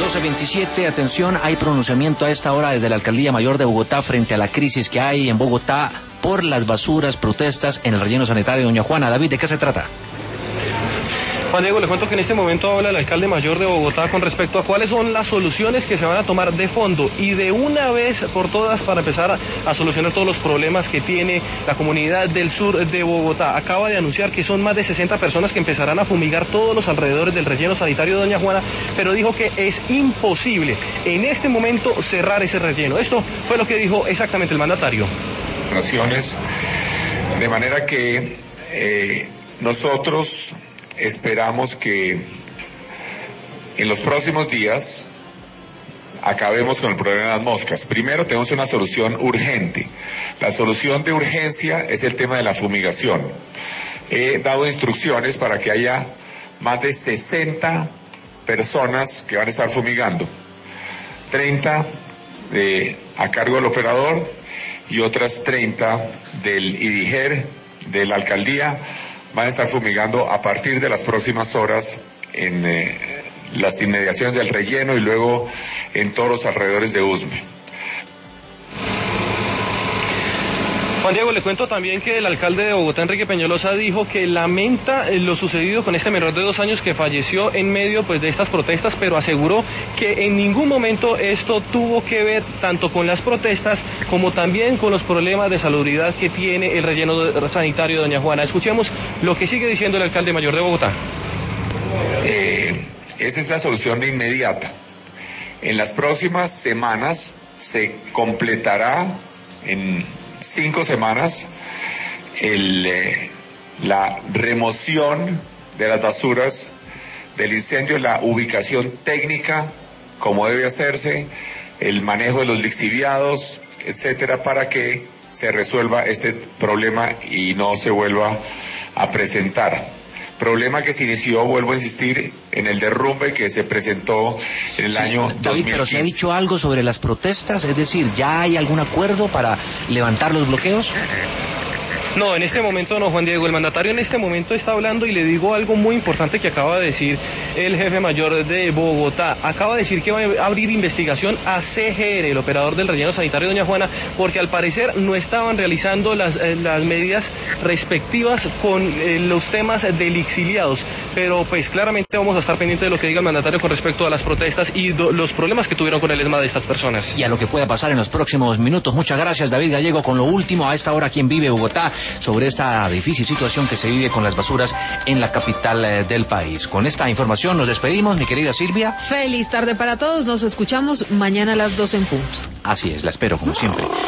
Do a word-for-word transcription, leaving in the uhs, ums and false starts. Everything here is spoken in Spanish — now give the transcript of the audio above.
doce veintisiete, atención, hay pronunciamiento a esta hora desde la Alcaldía Mayor de Bogotá frente a la crisis que hay en Bogotá por las basuras, protestas en el relleno sanitario de Doña Juana. David, ¿de qué se trata? Juan Diego, le cuento que en este momento habla el alcalde mayor de Bogotá con respecto a cuáles son las soluciones que se van a tomar de fondo y de una vez por todas para empezar a, a solucionar todos los problemas que tiene la comunidad del sur de Bogotá. Acaba de anunciar que son más de sesenta personas que empezarán a fumigar todos los alrededores del relleno sanitario de Doña Juana, pero dijo que es imposible en este momento cerrar ese relleno. Esto fue lo que dijo exactamente el mandatario. Naciones, de manera que eh, nosotros esperamos que en los próximos días acabemos con el problema de las moscas. Primero tenemos una solución urgente. La solución de urgencia es el tema de la fumigación. He dado instrucciones para que haya más de sesenta personas que van a estar fumigando. treinta de, a cargo del operador y otras treinta del IDIGER, de la alcaldía, van a estar fumigando a partir de las próximas horas en eh, las inmediaciones del relleno y luego en todos los alrededores de Usme. Juan Diego, le cuento también que el alcalde de Bogotá, Enrique Peñalosa, dijo que lamenta lo sucedido con este menor de dos años que falleció en medio pues, de estas protestas, pero aseguró que en ningún momento esto tuvo que ver tanto con las protestas como también con los problemas de salubridad que tiene el relleno sanitario de Doña Juana. Escuchemos lo que sigue diciendo el alcalde mayor de Bogotá. Eh, esa es la solución inmediata. En las próximas semanas se completará en cinco semanas el, eh, la remoción de las basuras del incendio, la ubicación técnica, como debe hacerse, el manejo de los lixiviados, etcétera, para que se resuelva este problema y no se vuelva a presentar. Problema que se inició, vuelvo a insistir, en el derrumbe que se presentó en el sí, año David, dos mil quince. ¿Pero se ha dicho algo sobre las protestas? Es decir, ¿ya hay algún acuerdo para levantar los bloqueos? No, en este momento no, Juan Diego. El mandatario en este momento está hablando y le digo algo muy importante que acaba de decir el jefe mayor de Bogotá. Acaba de decir que va a abrir investigación a C G R, el operador del relleno sanitario de Doña Juana, porque al parecer no estaban realizando las, eh, las medidas respectivas con eh, los temas del exiliados. Pero pues claramente vamos a estar pendientes de lo que diga el mandatario con respecto a las protestas y do, los problemas que tuvieron con el ESMAD de estas personas. Y a lo que pueda pasar en los próximos minutos. Muchas gracias, David Gallego, con lo último a esta hora aquí en Vive Bogotá, sobre esta difícil situación que se vive con las basuras en la capital eh, del país. Con esta información nos despedimos, mi querida Silvia. Feliz tarde para todos, nos escuchamos mañana a las doce en punto. Así es, la espero como siempre.